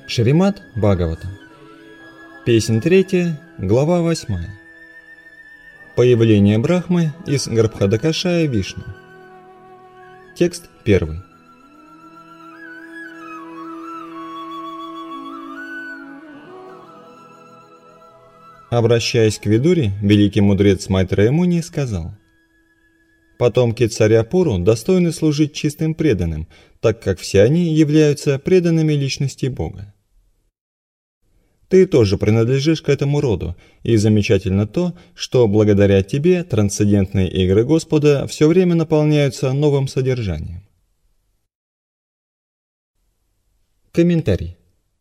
Шримад Бхагаватам. Песнь 3, глава 8. Появление Брахмы из Гарбхадакашая Вишну. Текст 1. Обращаясь к Видуре, великий мудрец Майтрея Муни сказал: «Потомки царя Пуру достойны служить чистым преданным, так как все они являются преданными личности Бога. Ты тоже принадлежишь к этому роду, и замечательно то, что благодаря тебе трансцендентные игры Господа все время наполняются новым содержанием». Комментарий.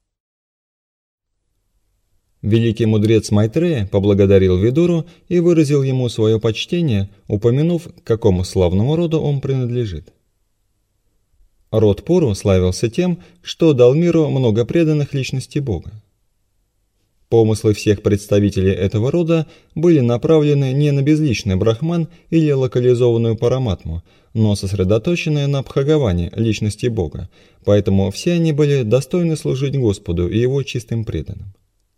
Великий мудрец Майтрея поблагодарил Видуру и выразил ему свое почтение, упомянув, к какому славному роду он принадлежит. Род Пуру славился тем, что дал миру много преданных личностей Бога. Помыслы всех представителей этого рода были направлены не на безличный брахман или локализованную параматму, но сосредоточены на Бхагаване, личности Бога, поэтому все они были достойны служить Господу и Его чистым преданным.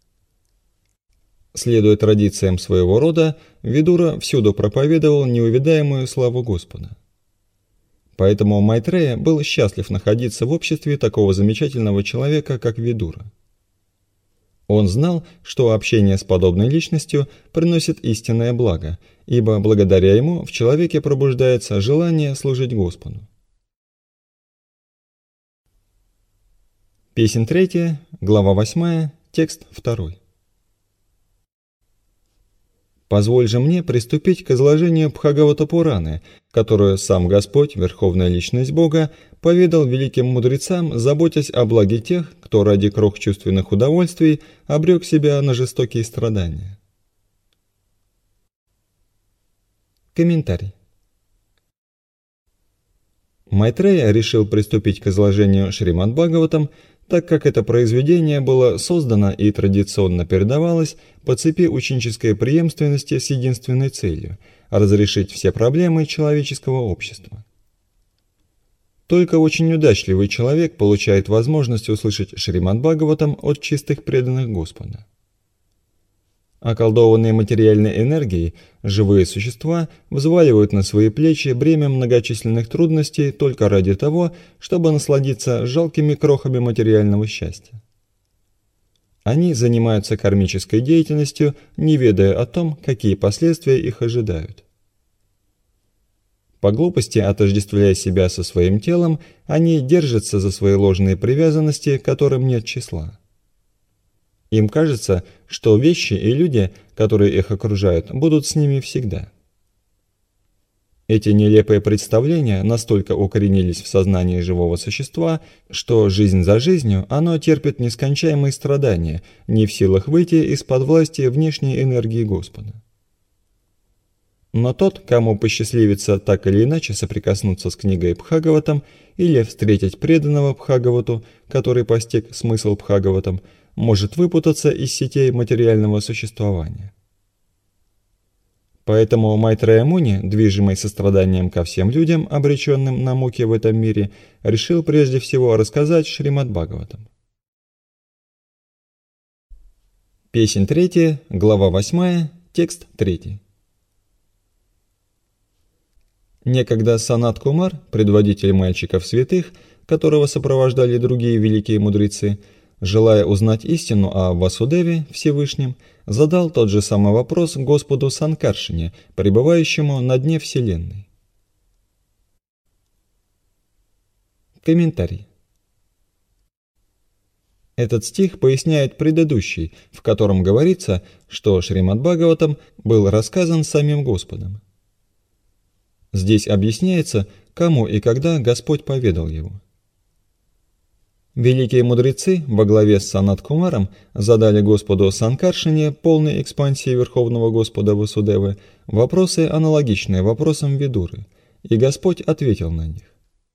Следуя традициям своего рода, Видура всюду проповедовал неувидаемую славу Господа. Поэтому Майтрея был счастлив находиться в обществе такого замечательного человека, как Видура. Он знал, что общение с подобной личностью приносит истинное благо, ибо благодаря ему в человеке пробуждается желание служить Господу. Песнь 3, глава 8, текст 2. Позволь же мне приступить к изложению Бхагавата-Пураны, которую сам Господь, Верховная Личность Бога, поведал великим мудрецам, заботясь о благе тех, кто ради крох чувственных удовольствий обрек себя на жестокие страдания. Комментарий. Майтрея решил приступить к изложению Шримад Бхагаватам, так как это произведение было создано и традиционно передавалось по цепи ученической преемственности с единственной целью – разрешить все проблемы человеческого общества. Только очень удачливый человек получает возможность услышать Шримад Бхагаватам от чистых преданных Господа. Околдованные материальной энергией, живые существа взваливают на свои плечи бремя многочисленных трудностей только ради того, чтобы насладиться жалкими крохами материального счастья. Они занимаются кармической деятельностью, не ведая о том, какие последствия их ожидают. По глупости отождествляя себя со своим телом, они держатся за свои ложные привязанности, которым нет числа. Им кажется, что вещи и люди, которые их окружают, будут с ними всегда. Эти нелепые представления настолько укоренились в сознании живого существа, что жизнь за жизнью оно терпит нескончаемые страдания, не в силах выйти из-под власти внешней энергии Господа. Но тот, кому посчастливится так или иначе соприкоснуться с книгой Бхагаватам или встретить преданного Бхагавату, который постиг смысл Бхагаватам, может выпутаться из сетей материального существования. Поэтому Майтрея Муни, движимый состраданием ко всем людям, обреченным на муки в этом мире, решил прежде всего рассказать Шримад Бхагаватам. Песнь 3, глава 8, текст 3. Некогда Санат Кумар, предводитель мальчиков святых, которого сопровождали другие великие мудрецы, желая узнать истину о Васудеве Всевышнем, задал тот же самый вопрос Господу Санкаршине, пребывающему на дне Вселенной. Комментарий. Этот стих поясняет предыдущий, в котором говорится, что Шримад Бхагаватам был рассказан самим Господом. Здесь объясняется, кому и когда Господь поведал его. Великие мудрецы во главе с Санат Кумаром задали Господу Санкаршине, полной экспансии Верховного Господа Васудевы, вопросы, аналогичные вопросам Видуры, и Господь ответил на них.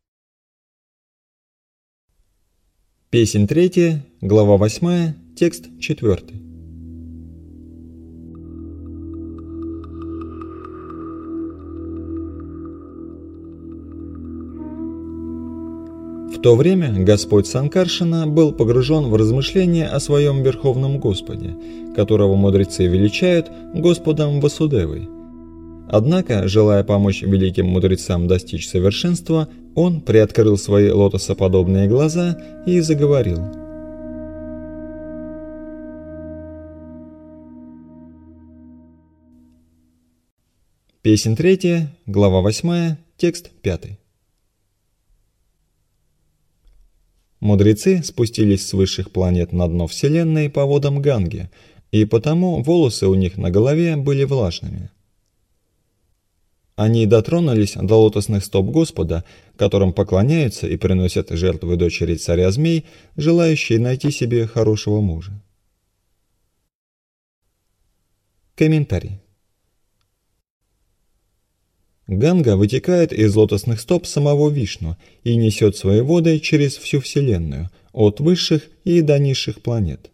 Песнь 3, глава 8, текст 4. В то время Господь Санкаршана был погружен в размышления о своем Верховном Господе, которого мудрецы величают Господом Васудевой. Однако, желая помочь великим мудрецам достичь совершенства, он приоткрыл свои лотосоподобные глаза и заговорил. Песнь 3, глава 8, текст 5. Мудрецы спустились с высших планет на дно Вселенной по водам Ганги, и потому волосы у них на голове были влажными. Они дотронулись до лотосных стоп Господа, которым поклоняются и приносят жертвы дочери царя змей, желающие найти себе хорошего мужа. Комментарий. Ганга вытекает из лотосных стоп самого Вишну и несет свои воды через всю Вселенную, от высших и до низших планет.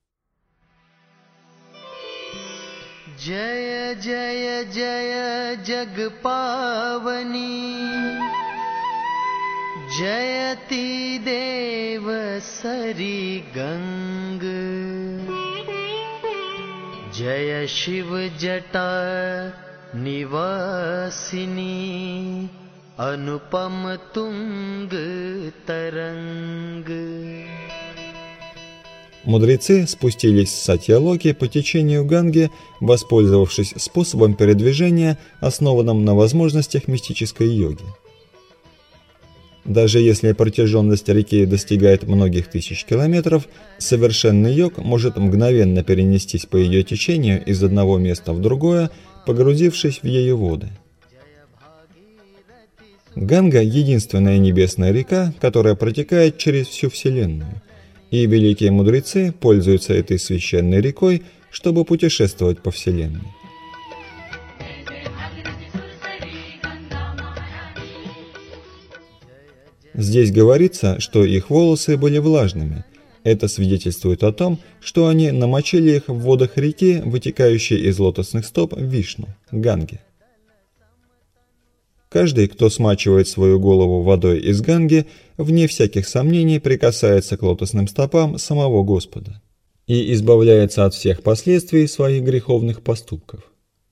Jaya Jaya Jaya Jagpavani Jayati Deva Sari Gang Jaya Shiv Jata Nivasini Anupam Tung Tarang. Мудрецы спустились с Сатьялоки по течению Ганги, воспользовавшись способом передвижения, основанным на возможностях мистической йоги. Даже если протяженность реки достигает многих тысяч километров, совершенный йог может мгновенно перенестись по ее течению из одного места в другое, погрузившись в ее воды. Ганга – единственная небесная река, которая протекает через всю Вселенную, и великие мудрецы пользуются этой священной рекой, чтобы путешествовать по Вселенной. Здесь говорится, что их волосы были влажными. Это свидетельствует о том, что они намочили их в водах реки, вытекающей из лотосных стоп Вишну, Ганги. Каждый, кто смачивает свою голову водой из Ганги, вне всяких сомнений прикасается к лотосным стопам самого Господа и избавляется от всех последствий своих греховных поступков.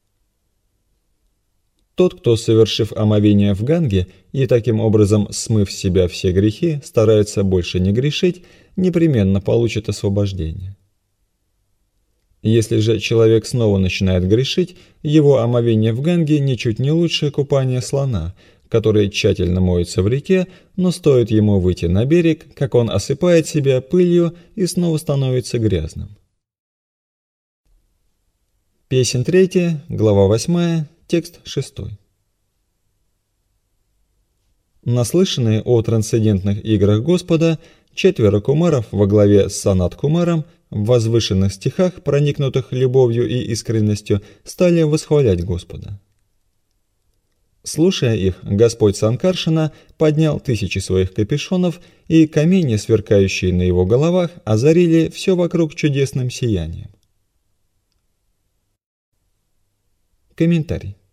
Тот, кто, совершив омовение в Ганге и таким образом смыв с себя все грехи, старается больше не грешить, непременно получит освобождение. Если же человек снова начинает грешить, его омовение в Ганге ничуть не лучше купания слона, который тщательно моется в реке, но стоит ему выйти на берег, как он осыпает себя пылью и снова становится грязным. Песнь 3, глава 8, текст 6. Наслышанные о трансцендентных играх Господа, 4 кумаров во главе с Санат-кумаром в возвышенных стихах, проникнутых любовью и искренностью, стали восхвалять Господа. Слушая их, Господь Санкаршана поднял тысячи своих капюшонов, и камни, сверкающие на его головах, озарили все вокруг чудесным сиянием. Комментарий.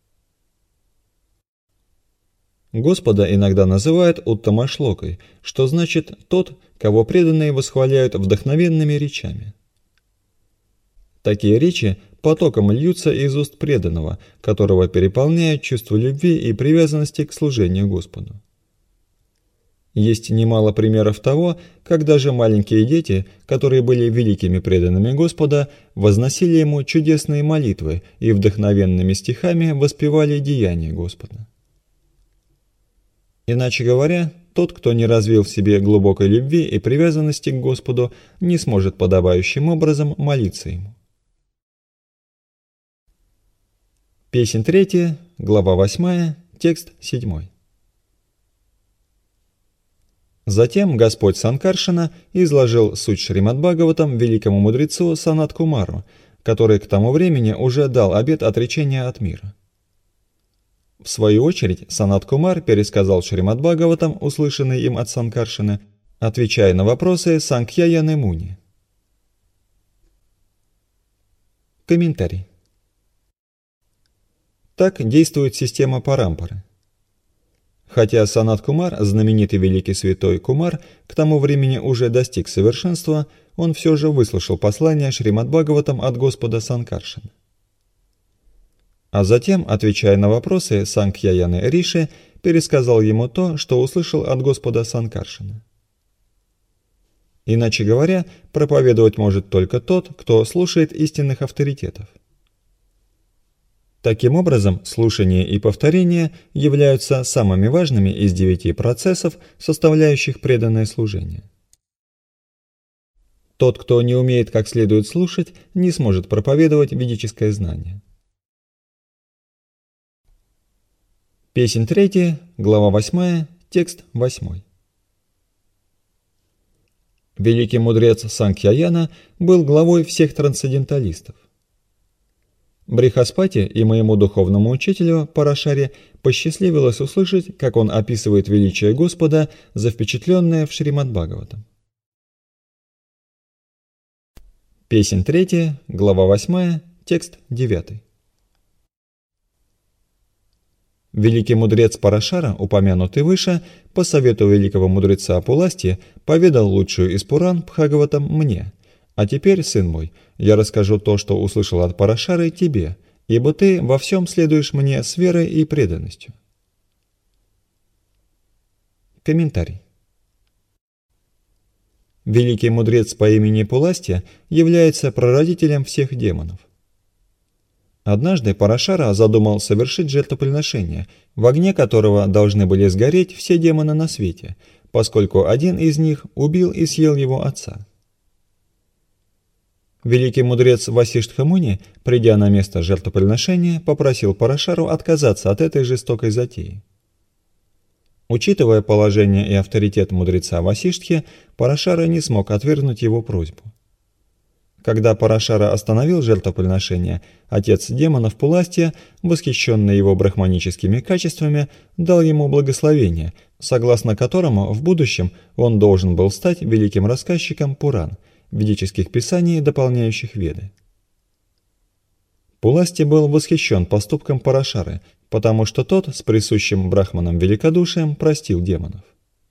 Господа иногда называют Уттамашлокой, что значит «тот, кого преданные восхваляют вдохновенными речами». Такие речи потоком льются из уст преданного, которого переполняет чувство любви и привязанности к служению Господу. Есть немало примеров того, как даже маленькие дети, которые были великими преданными Господа, возносили Ему чудесные молитвы и вдохновенными стихами воспевали деяния Господа. Иначе говоря, тот, кто не развил в себе глубокой любви и привязанности к Господу, не сможет подобающим образом молиться Ему. Песнь 3, глава 8, текст 7. Затем Господь Санкаршана изложил суть Шримад-Бхагаватам великому мудрецу Санат-кумару, который к тому времени уже дал обет отречения от мира. В свою очередь, Санат-кумар пересказал Шримад-Бхагаватам, услышанный им от Санкаршаны, отвечая на вопросы Санкьяяны Муни. Комментарий. Так действует система парампары. Хотя Санат Кумар, знаменитый великий святой Кумар, к тому времени уже достиг совершенства, он все же выслушал послание Шримад Бхагаватам от Господа Санкаршана. А затем, отвечая на вопросы Санкьяяны Риши, пересказал ему то, что услышал от Господа Санкаршана. Иначе говоря, проповедовать может только тот, кто слушает истинных авторитетов. Таким образом, слушание и повторение являются самыми важными из 9 процессов, составляющих преданное служение. Тот, кто не умеет как следует слушать, не сможет проповедовать ведическое знание. Песнь 3, глава 8, текст 8. Великий мудрец Санкьяяна был главой всех трансценденталистов. Брихаспати и моему духовному учителю Парашаре посчастливилось услышать, как он описывает величие Господа, запечатленное в Шримад Бхагаватам. Песнь 3, глава 8, текст 9. Великий мудрец Парашара, упомянутый выше, по совету великого мудреца Пуласти, поведал лучшую из Пуран Бхагаватам мне. А теперь, сын мой, я расскажу то, что услышал от Парашары, тебе, ибо ты во всем следуешь мне с верой и преданностью. Комментарий. Великий мудрец по имени Пуласти является прародителем всех демонов. Однажды Парашара задумал совершить жертвоприношение, в огне которого должны были сгореть все демоны на свете, поскольку один из них убил и съел его отца. Великий мудрец Васиштха Муни, придя на место жертвоприношения, попросил Парашару отказаться от этой жестокой затеи. Учитывая положение и авторитет мудреца Васиштхи, Парашара не смог отвергнуть его просьбу. Когда Парашара остановил жертвоприношение, отец демонов Пуластия, восхищенный его брахманическими качествами, дал ему благословение, согласно которому в будущем он должен был стать великим рассказчиком Пуран, ведических писаний, дополняющих Веды. Пуласти был восхищен поступком Парашары, потому что тот с присущим брахманам великодушием простил демонов.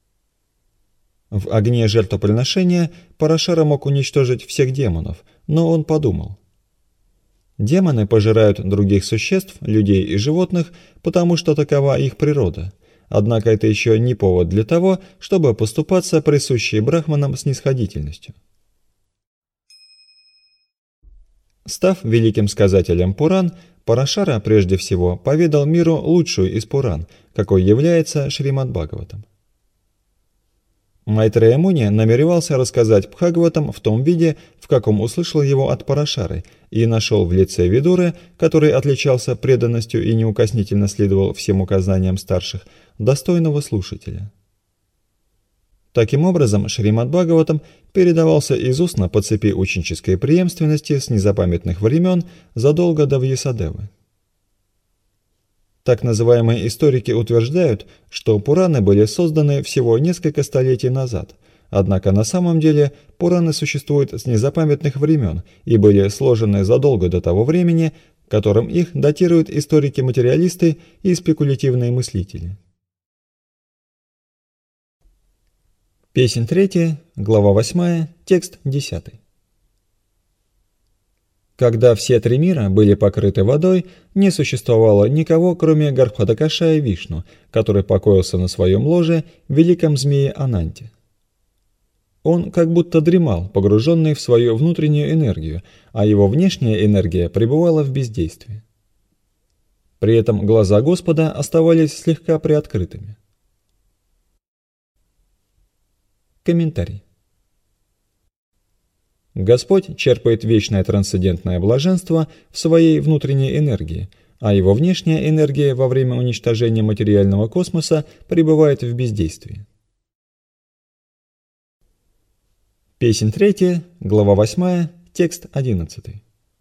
В огне жертвоприношения Парашара мог уничтожить всех демонов, но он подумал: демоны пожирают других существ, людей и животных, потому что такова их природа, однако это еще не повод для того, чтобы поступаться присущей брахманам снисходительностью. Став великим сказателем Пуран, Парашара прежде всего поведал миру лучшую из Пуран, какой является Шримад Бхагаватам. Майтрея Муни намеревался рассказать Бхагаватам в том виде, в каком услышал его от Парашары, и нашел в лице Видуры, который отличался преданностью и неукоснительно следовал всем указаниям старших, достойного слушателя. Таким образом, Шримад Бхагаватам передавался из устно по цепи ученической преемственности с незапамятных времен задолго до Вьясадевы. Так называемые историки утверждают, что Пураны были созданы всего несколько столетий назад, однако на самом деле Пураны существуют с незапамятных времен и были сложены задолго до того времени, которым их датируют историки-материалисты и спекулятивные мыслители. Песнь 3, глава 8, текст 10. Когда все три мира были покрыты водой, не существовало никого, кроме Гарбхадакаша и Вишну, который покоился на своем ложе в великом змее Ананте. Он как будто дремал, погруженный в свою внутреннюю энергию, а его внешняя энергия пребывала в бездействии. При этом глаза Господа оставались слегка приоткрытыми. Комментарий. Господь черпает вечное трансцендентное блаженство в своей внутренней энергии, а его внешняя энергия во время уничтожения материального космоса пребывает в бездействии. Песнь 3, глава 8, текст 11.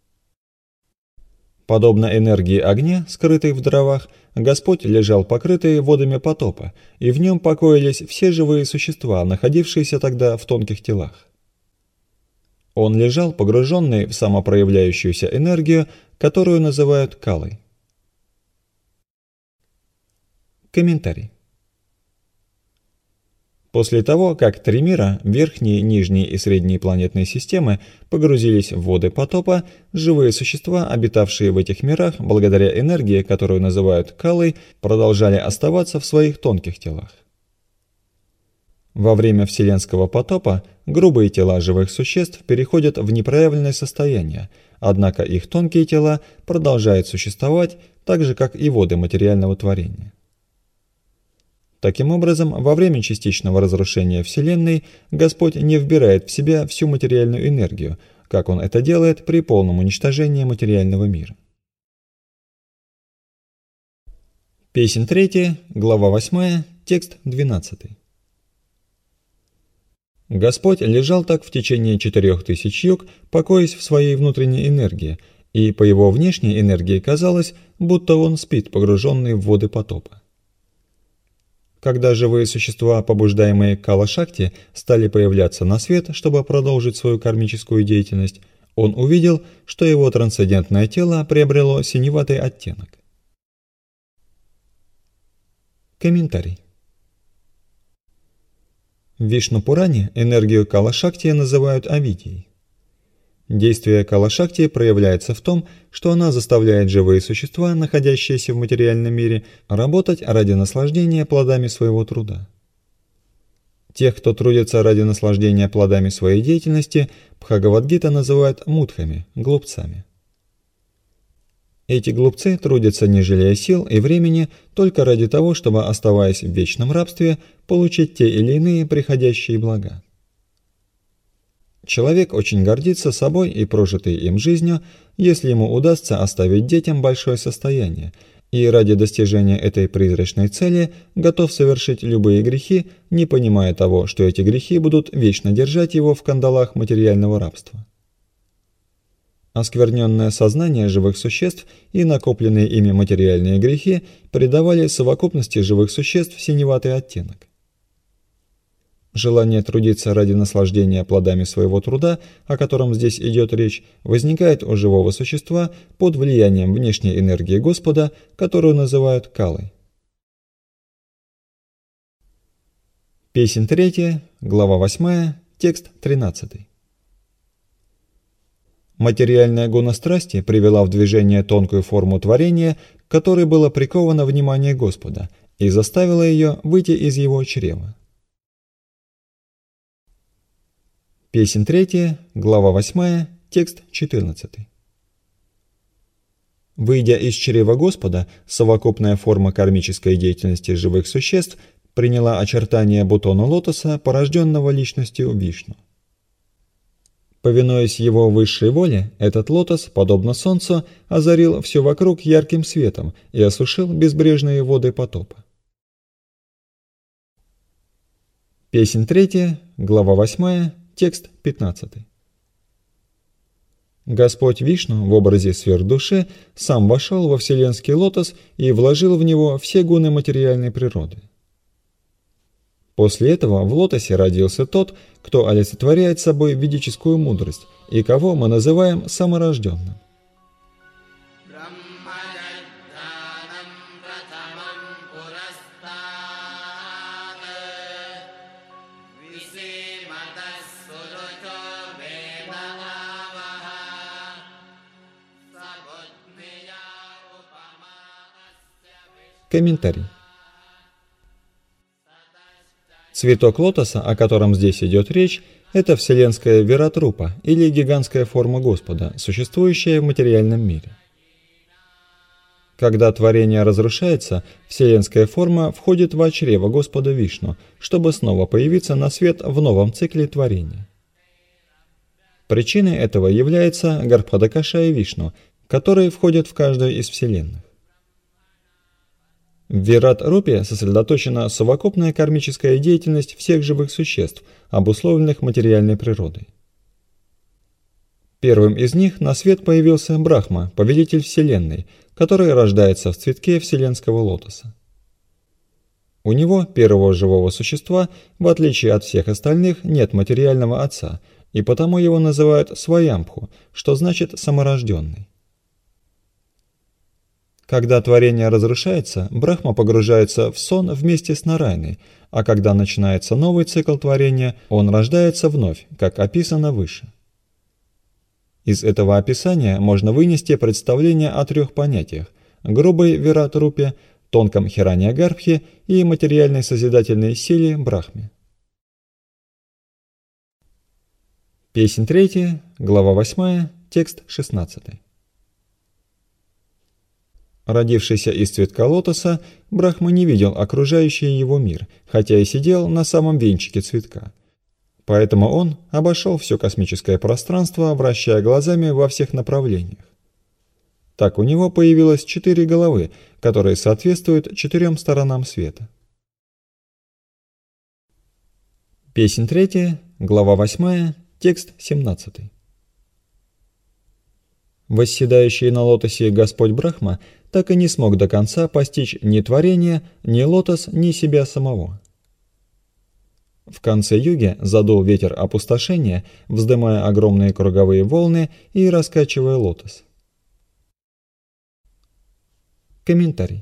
Подобно энергии огня, скрытой в дровах, Господь лежал покрытый водами потопа, и в нем покоились все живые существа, находившиеся тогда в тонких телах. Он лежал погруженный в самопроявляющуюся энергию, которую называют калой. Комментарий. После того, как три мира, верхние, нижние и средние планетные системы, погрузились в воды потопа, живые существа, обитавшие в этих мирах, благодаря энергии, которую называют калой, продолжали оставаться в своих тонких телах. Во время Вселенского потопа грубые тела живых существ переходят в неправильное состояние, однако их тонкие тела продолжают существовать, так же как и воды материального творения. Таким образом, во время частичного разрушения Вселенной Господь не вбирает в себя всю материальную энергию, как Он это делает при полном уничтожении материального мира. Песнь 3, глава 8, текст 12. Господь лежал так в течение 4000 йог, покоясь в своей внутренней энергии, и по его внешней энергии казалось, будто он спит, погруженный в воды потопа. Когда живые существа, побуждаемые Кала-Шакти, стали появляться на свет, чтобы продолжить свою кармическую деятельность, он увидел, что его трансцендентное тело приобрело синеватый оттенок. Комментарий. В Вишну-Пуране энергию Кала-Шакти называют Авидьей. Действие Кала-Шакти проявляется в том, что она заставляет живые существа, находящиеся в материальном мире, работать ради наслаждения плодами своего труда. Тех, кто трудится ради наслаждения плодами своей деятельности, Бхагавад-гита называют мудхами, глупцами. Эти глупцы трудятся, не жалея сил и времени, только ради того, чтобы, оставаясь в вечном рабстве, получить те или иные приходящие блага. Человек очень гордится собой и прожитой им жизнью, если ему удастся оставить детям большое состояние, и ради достижения этой призрачной цели готов совершить любые грехи, не понимая того, что эти грехи будут вечно держать его в кандалах материального рабства. Оскверненное сознание живых существ и накопленные ими материальные грехи придавали совокупности живых существ синеватый оттенок. Желание трудиться ради наслаждения плодами своего труда, о котором здесь идет речь, возникает у живого существа под влиянием внешней энергии Господа, которую называют Калой. Песнь 3, глава 8, текст 13. Материальная гуна страсти привела в движение тонкую форму творения, к которой было приковано внимание Господа, и заставила ее выйти из его чрева. Песнь 3, глава 8, текст 14. Выйдя из чрева Господа, совокупная форма кармической деятельности живых существ приняла очертания бутона лотоса, порожденного личностью Вишну. Повинуясь его высшей воле, этот лотос, подобно солнцу, озарил все вокруг ярким светом и осушил безбрежные воды потопа. Песнь 3, глава 8, текст 15. Господь Вишну в образе сверхдуши сам вошел во вселенский лотос и вложил в него все гуны материальной природы. После этого в лотосе родился тот, кто олицетворяет собой ведическую мудрость и кого мы называем саморожденным. Комментарий. Цветок лотоса, о котором здесь идет речь, это вселенская Виратрупа или гигантская форма Господа, существующая в материальном мире. Когда творение разрушается, вселенская форма входит в чрево Господа Вишну, чтобы снова появиться на свет в новом цикле творения. Причиной этого является Гарбхадакашая Вишну, которые входят в каждую из вселенных. В Вират-рупе сосредоточена совокупная кармическая деятельность всех живых существ, обусловленных материальной природой. Первым из них на свет появился Брахма, повелитель Вселенной, который рождается в цветке вселенского лотоса. У него, первого живого существа, в отличие от всех остальных, нет материального отца, и потому его называют Сваямбху, что значит «саморожденный». Когда творение разрушается, Брахма погружается в сон вместе с Нарайной, а когда начинается новый цикл творения, он рождается вновь, как описано выше. Из этого описания можно вынести представление о трех понятиях – грубой вират-рупе, тонком хиранья-гарбхе и материальной созидательной силе Брахме. Песнь 3, глава 8, текст 16. Родившийся из цветка лотоса, Брахма не видел окружающий его мир, хотя и сидел на самом венчике цветка. Поэтому он обошел все космическое пространство, вращая глазами во всех направлениях. Так у него появилось 4 головы, которые соответствуют 4 сторонам света. Песнь 3, глава 8, текст 17. Восседающий на лотосе Господь Брахма так и не смог до конца постичь ни творение, ни лотос, ни себя самого. В конце юги задул ветер опустошения, вздымая огромные круговые волны и раскачивая лотос. Комментарий.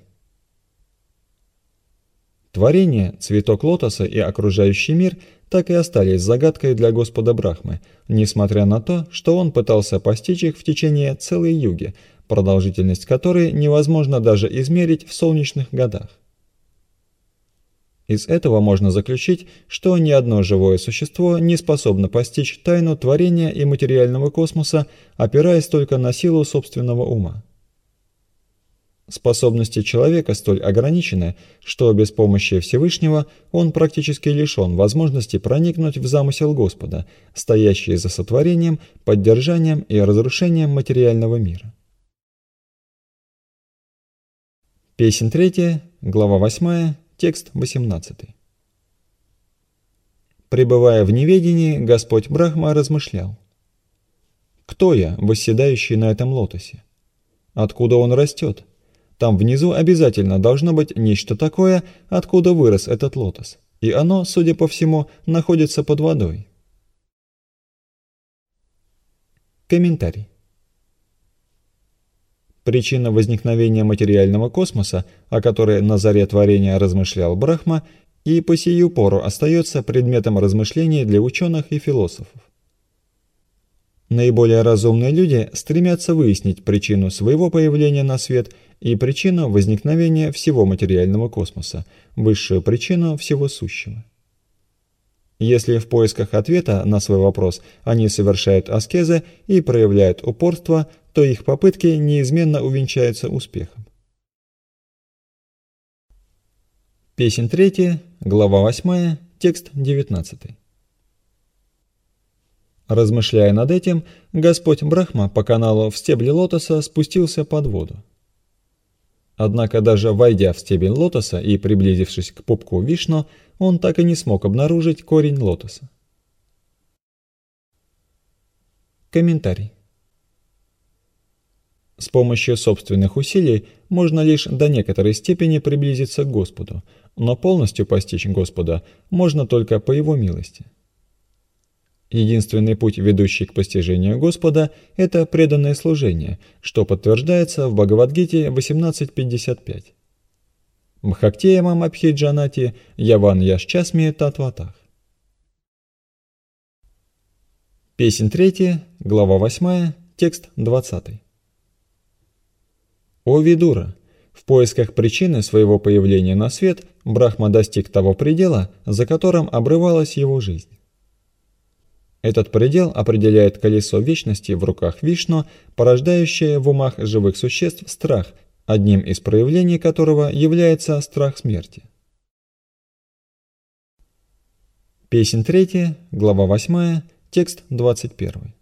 Творение, цветок лотоса и окружающий мир так и остались загадкой для Господа Брахмы, несмотря на то, что он пытался постичь их в течение целой юги, продолжительность которой невозможно даже измерить в солнечных годах. Из этого можно заключить, что ни одно живое существо не способно постичь тайну творения и материального космоса, опираясь только на силу собственного ума. Способности человека столь ограничены, что без помощи Всевышнего он практически лишен возможности проникнуть в замысел Господа, стоящий за сотворением, поддержанием и разрушением материального мира. Песнь 3, глава 8, текст 18. Пребывая в неведении, Господь Брахма размышлял: «Кто я, восседающий на этом лотосе? Откуда он растет? Там внизу обязательно должно быть нечто такое, откуда вырос этот лотос, и оно, судя по всему, находится под водой». Комментарий. Причина возникновения материального космоса, о которой на заре творения размышлял Брахма, и по сию пору остается предметом размышлений для ученых и философов. Наиболее разумные люди стремятся выяснить причину своего появления на свет и причину возникновения всего материального космоса, высшую причину всего сущего. Если в поисках ответа на свой вопрос они совершают аскезы и проявляют упорство, то их попытки неизменно увенчаются успехом. Песнь 3, глава 8, текст 19. Размышляя над этим, Господь Брахма по каналу в стебле лотоса спустился под воду. Однако даже войдя в стебель лотоса и приблизившись к пупку Вишну, он так и не смог обнаружить корень лотоса. Комментарий. С помощью собственных усилий можно лишь до некоторой степени приблизиться к Господу, но полностью постичь Господа можно только по Его милости. Единственный путь, ведущий к постижению Господа, это преданное служение, что подтверждается в Бхагавад-гите 18.55. Бхактеямам Абхиджанати Яван Яшчасми Татватах. Песнь 3, глава 8, текст 20. О Видура! В поисках причины своего появления на свет Брахма достиг того предела, за которым обрывалась его жизнь. Этот предел определяет колесо вечности в руках Вишну, порождающее в умах живых существ страх, одним из проявлений которого является страх смерти. Песнь 3, глава 8, текст 21.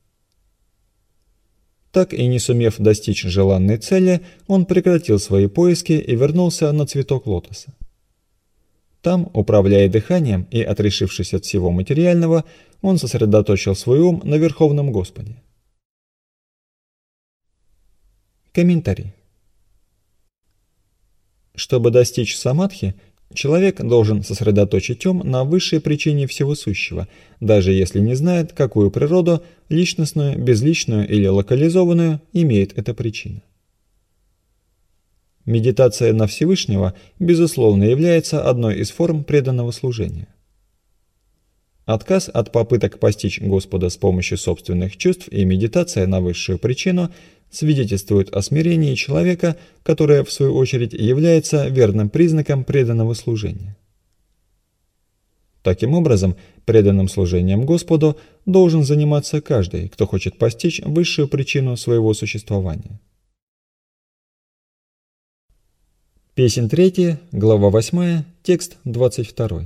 Так и не сумев достичь желанной цели, он прекратил свои поиски и вернулся на цветок лотоса. Там, управляя дыханием и отрешившись от всего материального, он сосредоточил свой ум на Верховном Господе. Комментарий. Чтобы достичь самадхи, человек должен сосредоточить ум на высшей причине всего сущего, даже если не знает, какую природу, личностную, безличную или локализованную, имеет эта причина. Медитация на Всевышнего, безусловно, является одной из форм преданного служения. Отказ от попыток постичь Господа с помощью собственных чувств и медитация на высшую причину свидетельствуют о смирении человека, которое, в свою очередь, является верным признаком преданного служения. Таким образом, преданным служением Господу должен заниматься каждый, кто хочет постичь высшую причину своего существования. Песнь 3, глава 8, текст 22.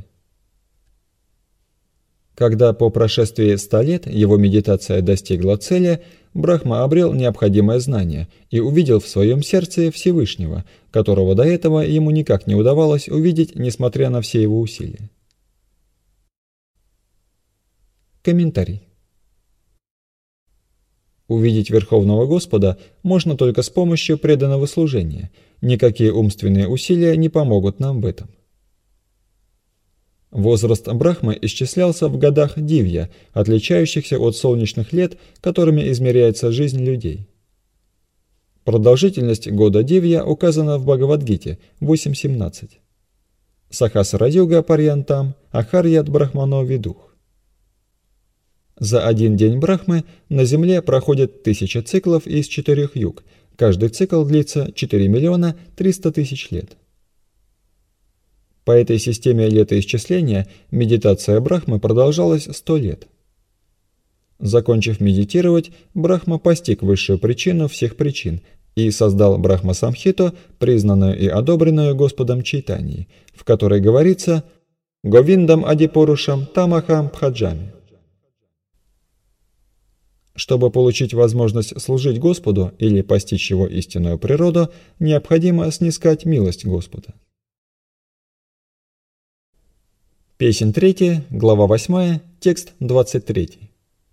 Когда по прошествии 100 лет его медитация достигла цели, Брахма обрел необходимое знание и увидел в своем сердце Всевышнего, которого до этого ему никак не удавалось увидеть, несмотря на все его усилия. Комментарий. Увидеть Верховного Господа можно только с помощью преданного служения. Никакие умственные усилия не помогут нам в этом. Возраст Брахмы исчислялся в годах дивья, отличающихся от солнечных лет, которыми измеряется жизнь людей. Продолжительность года дивья указана в Бхагавад-гите 8.17. Сахасра-юга парьянтам ахарьят брахмано видух. За один день Брахмы на Земле проходит 1000 циклов из 4 юг. Каждый цикл длится 4 миллиона 300 тысяч лет. По этой системе летоисчисления медитация Брахмы продолжалась 100 лет. Закончив медитировать, Брахма постиг высшую причину всех причин и создал Брахма-самхиту, признанную и одобренную Господом Чайтаньей, в которой говорится «Говиндам адипорушам тамахам бхаджами». Чтобы получить возможность служить Господу или постичь Его истинную природу, необходимо снискать милость Господа. Песнь 3, глава 8, текст 23.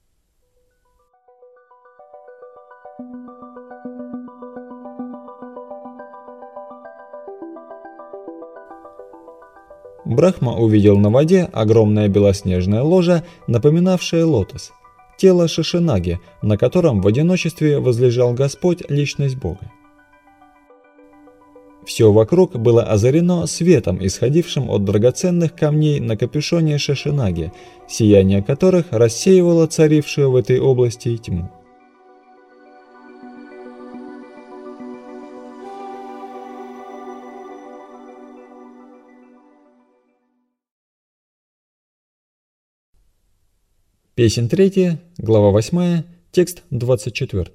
Брахма увидел на воде огромное белоснежное ложе, напоминавшее лотос, тело Шишинаги, на котором в одиночестве возлежал Господь, личность Бога. Все вокруг было озарено светом, исходившим от драгоценных камней на капюшоне Шишинаги, сияние которых рассеивало царившую в этой области тьму. Песнь 3, глава 8, текст 24.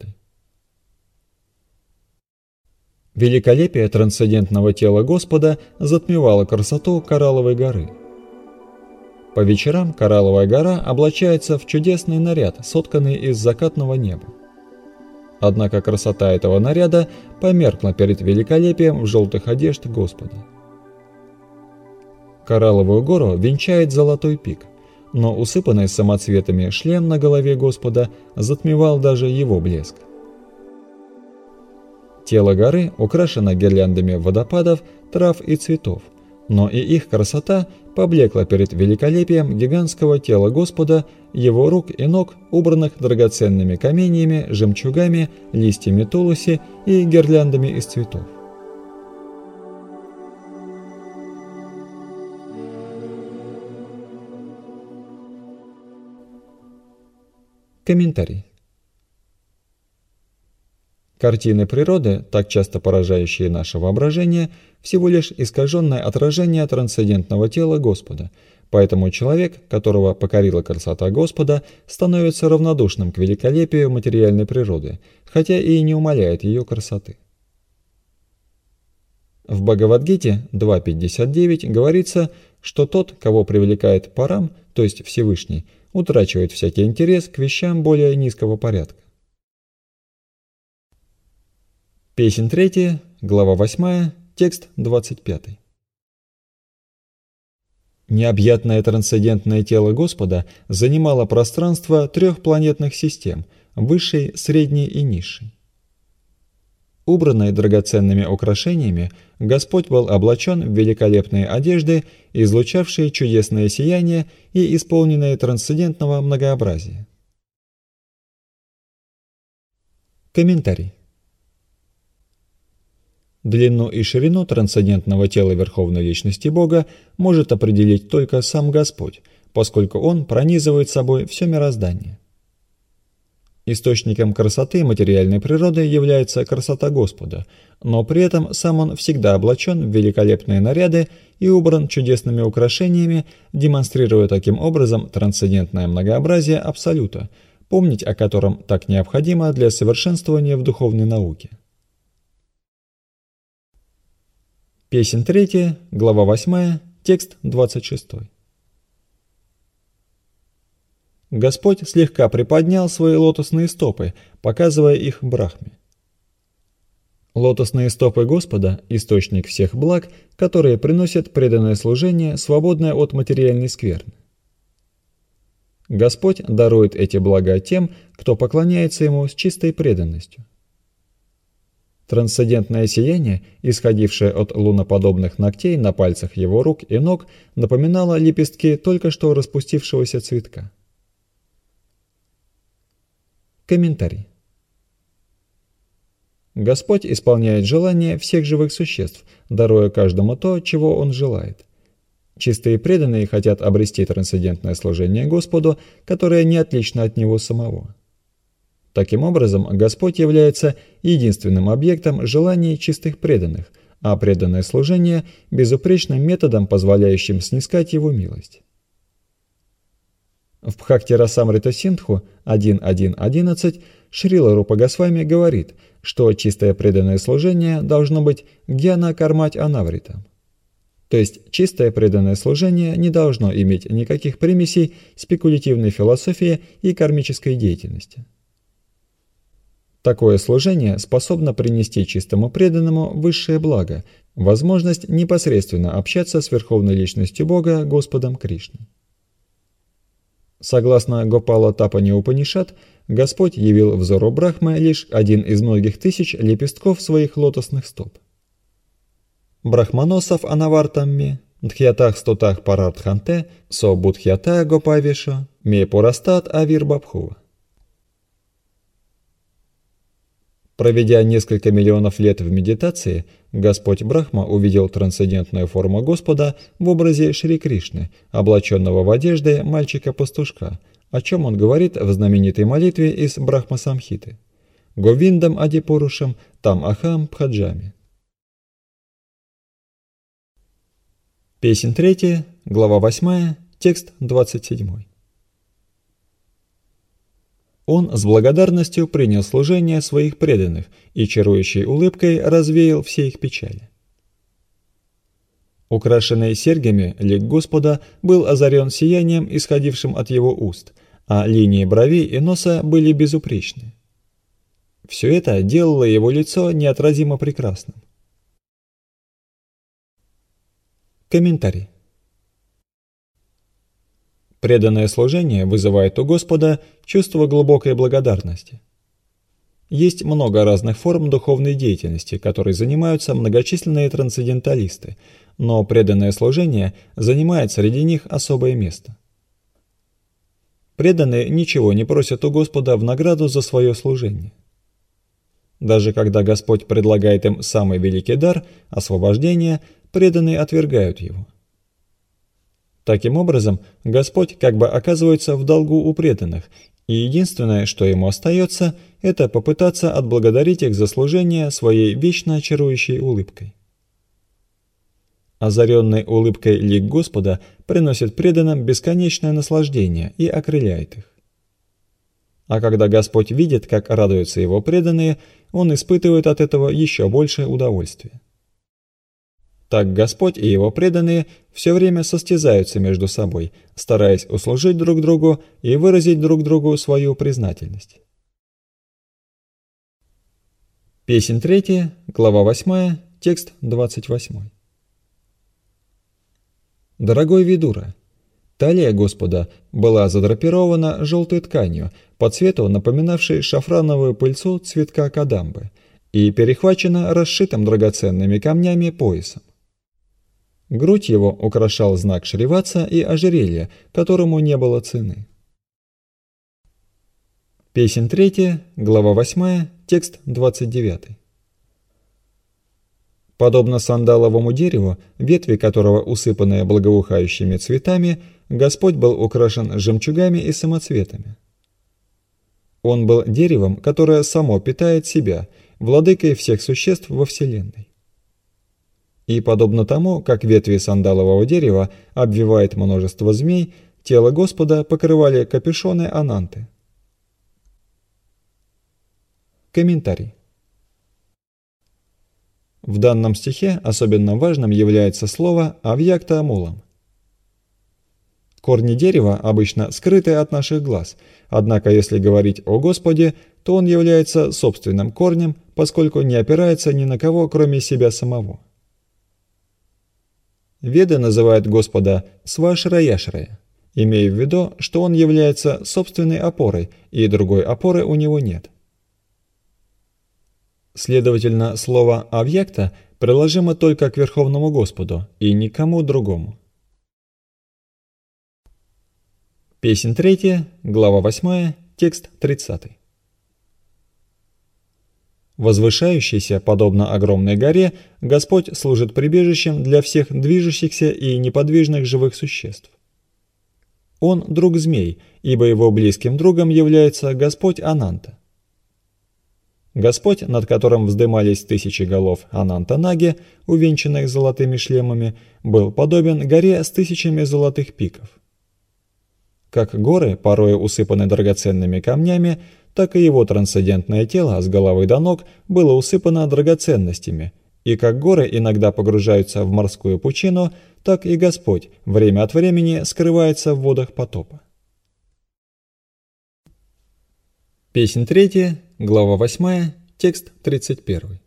Великолепие трансцендентного тела Господа затмевало красоту Коралловой горы. По вечерам Коралловая гора облачается в чудесный наряд, сотканный из закатного неба. Однако красота этого наряда померкла перед великолепием желтых одежд Господа. Коралловую гору венчает золотой пик, но усыпанный самоцветами шлем на голове Господа затмевал даже его блеск. Тело горы украшено гирляндами водопадов, трав и цветов, но и их красота поблекла перед великолепием гигантского тела Господа, его рук и ног, убранных драгоценными каменьями, жемчугами, листьями тулуси и гирляндами из цветов. Комментарий. Картины природы, так часто поражающие наше воображение, всего лишь искаженное отражение трансцендентного тела Господа, поэтому человек, которого покорила красота Господа, становится равнодушным к великолепию материальной природы, хотя и не умаляет ее красоты. В Бхагавад-гите 2.59 говорится, что тот, кого привлекает парам, то есть Всевышний, утрачивает всякий интерес к вещам более низкого порядка. Песнь 3, глава 8, текст 25. Необъятное трансцендентное тело Господа занимало пространство 3 планетных систем – высшей, средней и низшей. Убранный драгоценными украшениями, Господь был облачен в великолепные одежды, излучавшие чудесное сияние и исполненные трансцендентного многообразия. Комментарий. Длину и ширину трансцендентного тела Верховной Личности Бога может определить только сам Господь, поскольку Он пронизывает собой все мироздание. Источником красоты материальной природы является красота Господа, но при этом сам Он всегда облачен в великолепные наряды и убран чудесными украшениями, демонстрируя таким образом трансцендентное многообразие Абсолюта, помнить о котором так необходимо для совершенствования в духовной науке. Песнь 3, глава 8, текст 26. Господь слегка приподнял свои лотосные стопы, показывая их Брахме. Лотосные стопы Господа – источник всех благ, которые приносят преданное служение, свободное от материальной скверны. Господь дарует эти блага тем, кто поклоняется Ему с чистой преданностью. Трансцендентное сияние, исходившее от луноподобных ногтей на пальцах Его рук и ног, напоминало лепестки только что распустившегося цветка. Комментарий. Господь исполняет желания всех живых существ, даруя каждому то, чего Он желает. Чистые преданные хотят обрести трансцендентное служение Господу, которое не отлично от Него самого. Таким образом, Господь является единственным объектом желаний чистых преданных, а преданное служение – безупречным методом, позволяющим снискать Его милость. В Бхакти-расамрита Синдху 1.1.11 Шрила Рупа Госвами говорит, что чистое преданное служение должно быть гьяна кармать анавритам. То есть чистое преданное служение не должно иметь никаких примесей спекулятивной философии и кармической деятельности. Такое служение способно принести чистому преданному высшее благо, возможность непосредственно общаться с Верховной Личностью Бога, Господом Кришной. Согласно Гопала Тапани Упанишад, Господь явил взору Брахмы лишь один из многих тысяч лепестков своих лотосных стоп. Брахманосов анавартамми, дхьятах стотах парартханте, со будхьята гопавиша, ме пурастат авир бабхува. Проведя несколько миллионов лет в медитации, Господь Брахма увидел трансцендентную форму Господа в образе Шри Кришны, облаченного в одежды мальчика-пастушка, о чем он говорит в знаменитой молитве из Брахма-самхиты «Говиндам адипурушам там ахам пхаджами». Песнь 3, глава 8, текст 27. Он с благодарностью принял служение своих преданных и чарующей улыбкой развеял все их печали. Украшенный серьгами лик Господа был озарен сиянием, исходившим от его уст, а линии бровей и носа были безупречны. Все это делало его лицо неотразимо прекрасным. Комментарий. Преданное служение вызывает у Господа чувство глубокой благодарности. Есть много разных форм духовной деятельности, которой занимаются многочисленные трансценденталисты, но преданное служение занимает среди них особое место. Преданные ничего не просят у Господа в награду за свое служение. Даже когда Господь предлагает им самый великий дар – освобождение, преданные отвергают его. Таким образом, Господь как бы оказывается в долгу у преданных, и единственное, что ему остается, это попытаться отблагодарить их за служение своей вечно очарующей улыбкой. Озаренный улыбкой лик Господа приносит преданным бесконечное наслаждение и окрыляет их. А когда Господь видит, как радуются его преданные, он испытывает от этого еще большее удовольствие. Так Господь и его преданные все время состязаются между собой, стараясь услужить друг другу и выразить друг другу свою признательность. Песнь 3, глава 8, текст 28. Дорогой Видура, талия Господа была задрапирована желтой тканью, по цвету напоминавшей шафрановую пыльцу цветка кадамбы, и перехвачена расшитым драгоценными камнями поясом. Грудь его украшал знак Шриватса и ожерелье, которому не было цены. Песнь 3, глава 8, текст 29. Подобно сандаловому дереву, ветви которого усыпаны благоухающими цветами, Господь был украшен жемчугами и самоцветами. Он был деревом, которое само питает себя, владыкой всех существ во Вселенной. И подобно тому, как ветви сандалового дерева обвивает множество змей, тело Господа покрывали капюшоны ананты. Комментарий. В данном стихе особенно важным является слово «авьякта амулам». Корни дерева обычно скрыты от наших глаз, однако если говорить о Господе, то он является собственным корнем, поскольку не опирается ни на кого, кроме себя самого. Веды называют Господа Свашраяшрая, имея в виду, что он является собственной опорой, и другой опоры у него нет. Следовательно, слово «авьякта» приложимо только к Верховному Господу и никому другому. Песнь 3, глава 8, текст 30. Возвышающийся, подобно огромной горе, Господь служит прибежищем для всех движущихся и неподвижных живых существ. Он друг змей, ибо его близким другом является Господь Ананта. Господь, над которым вздымались тысячи голов Ананта-Наги, увенчанных золотыми шлемами, был подобен горе с тысячами золотых пиков. Как горы порою усыпаны драгоценными камнями, так и его трансцендентное тело с головы до ног было усыпано драгоценностями, и как горы иногда погружаются в морскую пучину, так и Господь время от времени скрывается в водах потопа. Песнь 3, глава 8, текст 31.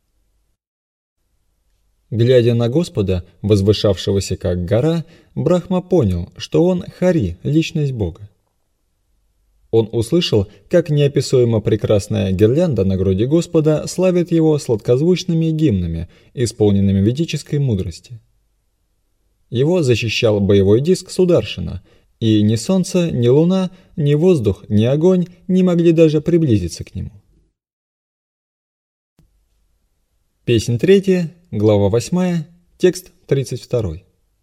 Глядя на Господа, возвышавшегося как гора, Брахма понял, что он Хари, личность Бога. Он услышал, как неописуемо прекрасная гирлянда на груди Господа славит его сладкозвучными гимнами, исполненными ведической мудрости. Его защищал боевой диск Сударшина, и ни солнце, ни луна, ни воздух, ни огонь не могли даже приблизиться к нему. Песнь 3, глава 8, текст 32.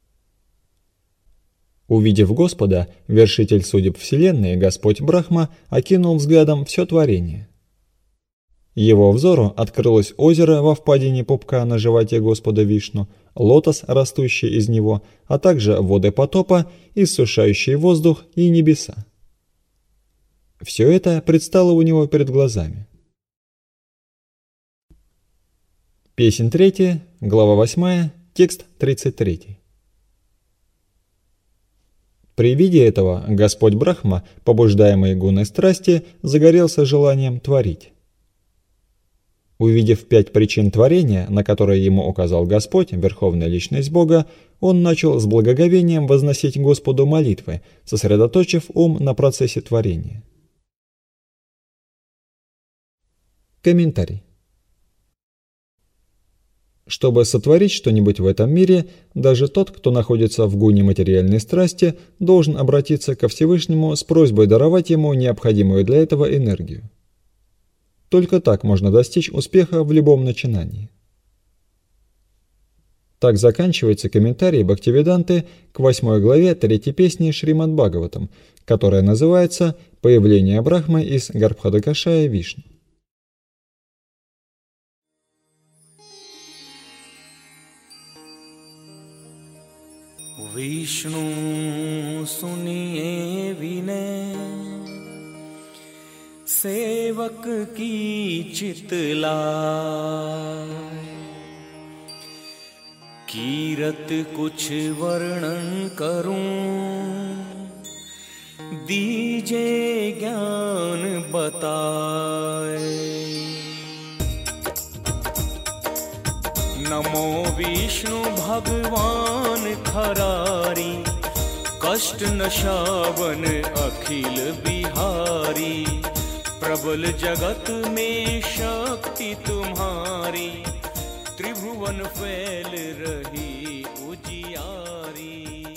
Увидев Господа, вершитель судеб вселенной, Господь Брахма окинул взглядом все творение. Его взору открылось озеро во впадине пупка на животе Господа Вишну, лотос, растущий из него, а также воды потопа, иссушающий воздух и небеса. Все это предстало у него перед глазами. Песнь 3, глава 8, текст 33. При виде этого Господь Брахма, побуждаемый гуной страсти, загорелся желанием творить. Увидев 5 причин творения, на которые ему указал Господь, Верховная Личность Бога, он начал с благоговением возносить Господу молитвы, сосредоточив ум на процессе творения. Комментарий. Чтобы сотворить что-нибудь в этом мире, даже тот, кто находится в гуне материальной страсти, должен обратиться ко Всевышнему с просьбой даровать ему необходимую для этого энергию. Только так можно достичь успеха в любом начинании. Так заканчивается комментарий Бхактивиданты к 8 главе 3 песни Шримад Бхагаватам, которая называется «Появление Брахмы из Гарбхадакашая Вишну». विष्णु सुनिए विनय सेवक की चितलाय कीरत कुछ वर्णन करूं दीजे ज्ञान बताए। नमो विष्णु भगवान खरारी कष्ट नशावन अखिल बिहारी प्रबल जगत में शक्ति तुम्हारी त्रिभुवन फैल रही उजियारी।